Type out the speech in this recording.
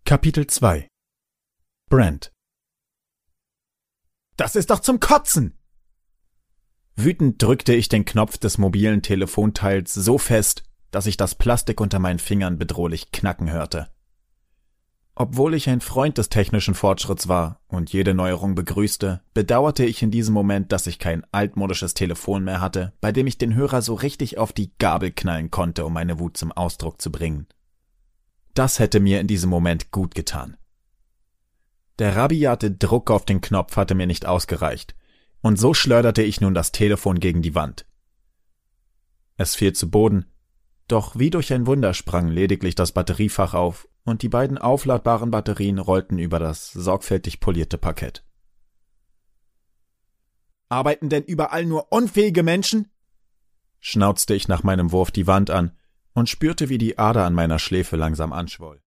Kapitel 2 Brent. Das ist doch zum Kotzen! Wütend drückte ich den Knopf des mobilen Telefonteils so fest, dass ich das Plastik unter meinen Fingern bedrohlich knacken hörte. Obwohl ich ein Freund des technischen Fortschritts war und jede Neuerung begrüßte, bedauerte ich in diesem Moment, dass ich kein altmodisches Telefon mehr hatte, bei dem ich den Hörer so richtig auf die Gabel knallen konnte, um meine Wut zum Ausdruck zu bringen. Das hätte mir in diesem Moment gut getan. Der rabiate Druck auf den Knopf hatte mir nicht ausgereicht, und so schleuderte ich nun das Telefon gegen die Wand. Es fiel zu Boden, doch wie durch ein Wunder sprang lediglich das Batteriefach auf, und die beiden aufladbaren Batterien rollten über das sorgfältig polierte Parkett. »Arbeiten denn überall nur unfähige Menschen?« schnauzte ich nach meinem Wurf die Wand an und spürte, wie die Ader an meiner Schläfe langsam anschwoll.